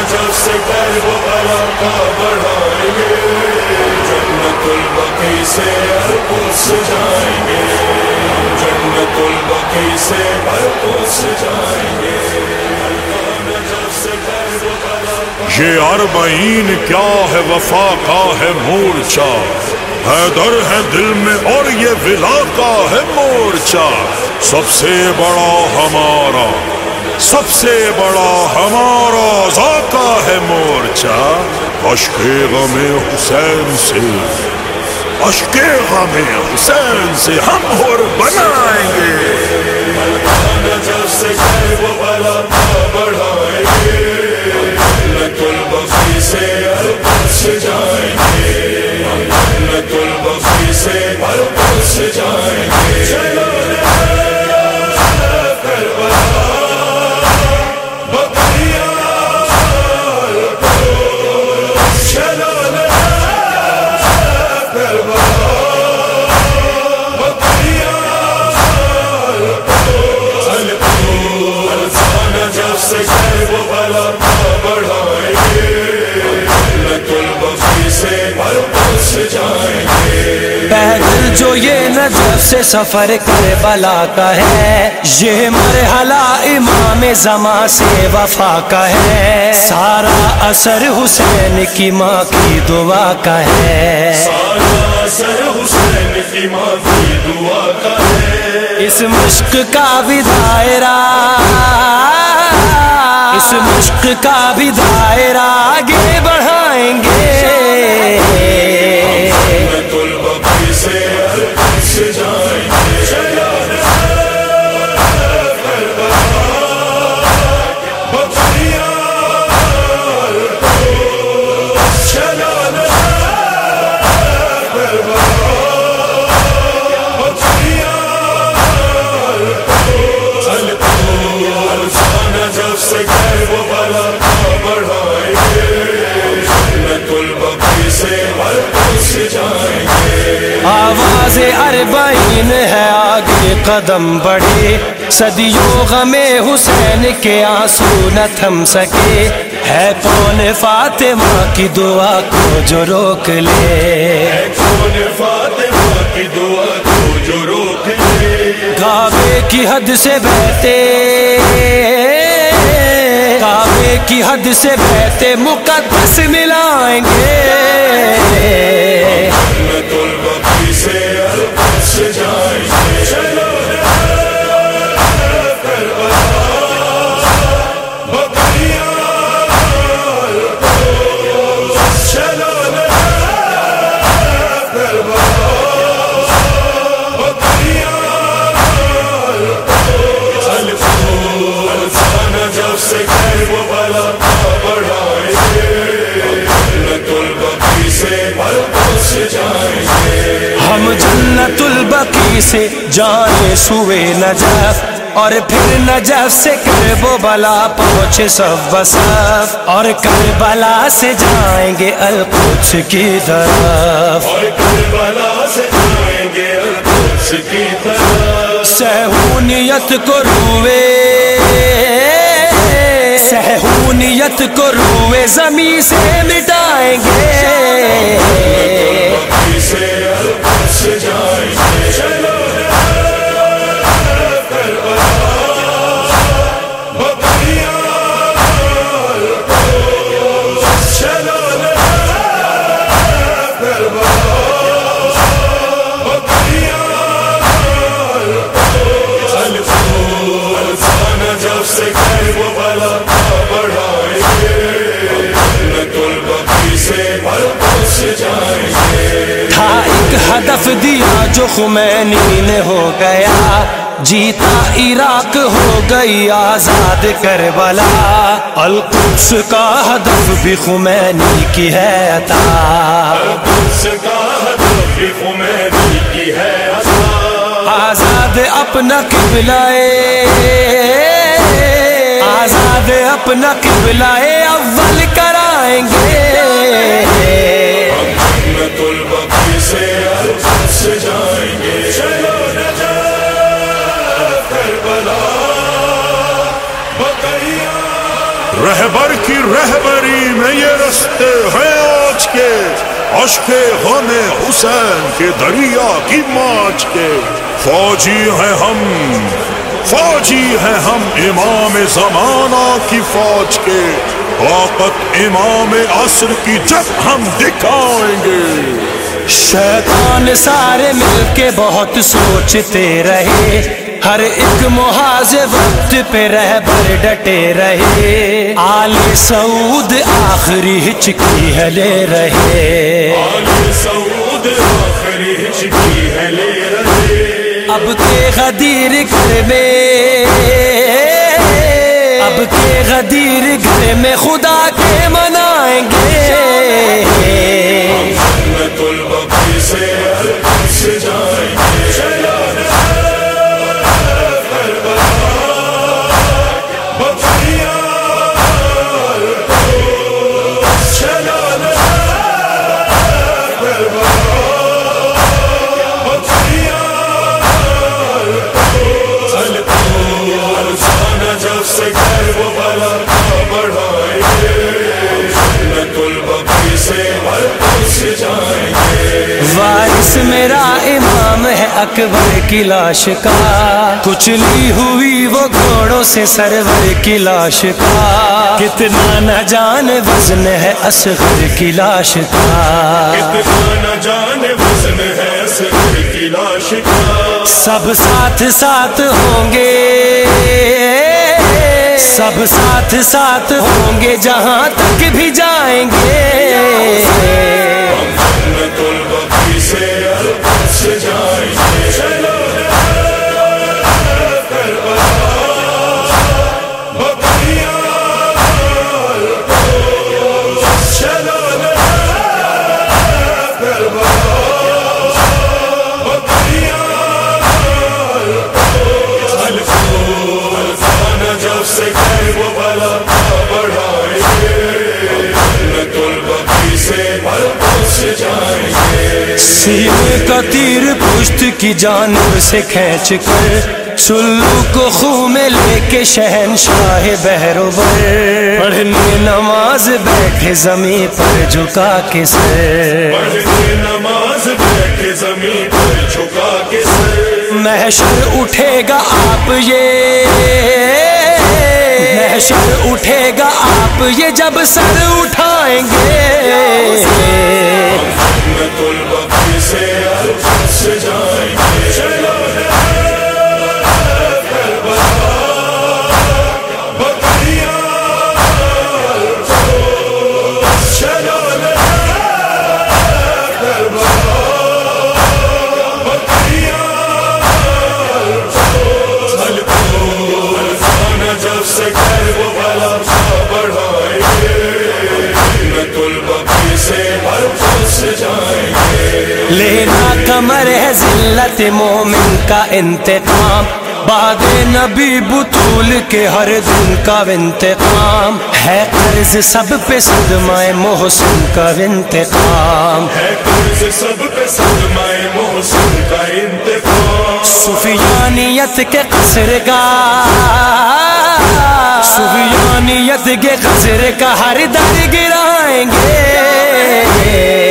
Najaf سے کرب و بلا کا بڑھائیں گے، جنت البقیع سے القدس جائیں گے، جنت البقیع سے القدس جائیں گے۔ یہ اربعین کیا ہے وفا کا ہے مورچہ، حیدر ہے دل میں اور یہ ولا کا ہے مورچہ، سب سے بڑا ہمارا، سب سے بڑا ہمارا ذاکا ہے مورچہ، اشک غم حسین سے، اشک غم حسین سے ہم اور بنائیں گے۔ نجف سے کرب و بلا کا بڑھائیں گے، جنت البقیع سے القدس جائیں گے، جنت البقیع سے القدس جائیں گے۔ چلو کربلا بقیع القدس، چلو کربلا بقیع القدس، نجف سے کرب و بلا کا بڑھائیں گے، جنت البقیع سے القدس جائیں گے۔ پیدل جو یہ نجف سے سفر کربلا کا ہے، یہ مرحلہ امام زمان سے وفا کا ہے، سارا اثر حسین کی ماں کی دعا کا ہے، سارا اثر حسین کی ماں کی دعا کا ہے۔ اس مشق کا بھی دائرہ، اس مشق کا بھی دائرہ آگے بڑھائیں گے۔ جنت البقیع سے القدس جائیں گے، چلو کربلا بقیع القدس، چلو کربلا بقیع القدس، نجف سے کرب و بلا کا بڑھائیں گے، جنت البقیع سے القدس جائیں گے۔ آواز اربعین ہے آگے قدم بڑھے، صدیوں غم حسین کے آنسو نہ تھم سکے، ہے کون فاطمہ کی دعا کو جو روک لے، کون فاطمہ کی دعا کو جو روک لے۔ کعبے کی حد سے بہتے، کعبے کی حد سے بہتے مقدس ملائیں گے۔ جنت البقیع سے القدس جائیں گے، چلو کربلا بقیع القدس، چلو کربلا بقیع القدس، نجف سے کرب و بلا کا بڑھائیں گے، جنت البقیع سے القدس جائیں گے۔ ہم جنت البقیع سے جانے سوئے نجف، اور پھر نجف سے کرب و بلا پہنچے صف بصف، اور کربلا سے جائیں گے القدس کی طرف، اور کربلا سے جائیں گے القدس کی طرف۔ سہونیت کو روئے، سہونیت کو روئے زمین سے مٹائیں گے۔ بقیع سے القدس جائیں گے، چلو کربلا بقیع القدس، چلو کربلا بقیع القدس، نجف سے کرب و بلا کا بڑھائیں گے، جنت البقیع سے القدس جائیں گے۔ تھا ایک ہدف دیا جو خمینی نے ہو گیا، جیتا عراق ہو گئی آزاد کربلا، القدس کا ہدف بھی خمینی کی ہے عطا، القدس کا ہدف بھی خمینی کی ہے عطا، آزاد اپنا قبلہ، آزاد اپنا قبلہ اول کرائیں گے۔ جنت البقیع سے القدس جائیں گے، چلو کربلا بقیع رہبر کی رہبری میں یہ رستے ہیں آج کے، اشک غم حسین کے دریا کی ماچ کے، فوجی ہیں ہم امام زمانہ کی فوج کے، طاقت امام عصر کی جب ہم دکھائیں گے۔ شیطان سارے مل کے بہت سوچتے رہے، ہر ایک محاذ وقت پہ رہبر ڈٹے رہے، آل سعود آخری ہچکی ہے لے رہے، آل سعود آخری ہچکی ہے لے رہے، اب کے غدیر گھر میں، اب کے غدیر گھر میں خدا کے منائیں گے، جنت البقیع سے القدس جائیں گے، وارث میرا امام ہے اکبر کی لاش کا، کچلی ہوئی وہ گھوڑوں سے سرور کی لاش کا، کتنا نہ جان وزن ہے اصغر کی لاش کا، کتنا نہ جان وزن ہے اصغر کی لاش کا، سب ساتھ ساتھ ہوں گے، سب ساتھ ساتھ ہوں گے جہاں تک بھی جائیں گے، جنت البقیع سے القدس جائیں گے، سینے کا تیر پشت کی جانب سے کھینچ کر، سلو کو خوں میں لے کے شہنشاہ بہروبر، پڑھنے نماز بیٹھے زمین پر جھکا کے سر، پڑھنے نماز بیٹھے زمین پر جھکا کے سر، محشر اٹھے گا آپ یہ، محشر اٹھے گا آپ یہ جب سر اٹھائیں گے، جنت البقیع سے القدس جائیں گے، جب سے گھر وہ بلا بڑھائیں گے، جنت البقیع سے القدس جائیں گے، لینا کمر ہے ذلت مومن کا انتقام، بعد نبی بطول کے ہر دن کا انتقام، ہے قرض سب پہ صدمہ محسن کا انتقام، ہے قرض سب پہ صدمہ محسن کا انتقام، سفیانیت کے قصر کا، سفیانیت کے قصر کا ہر در گرائیں گے،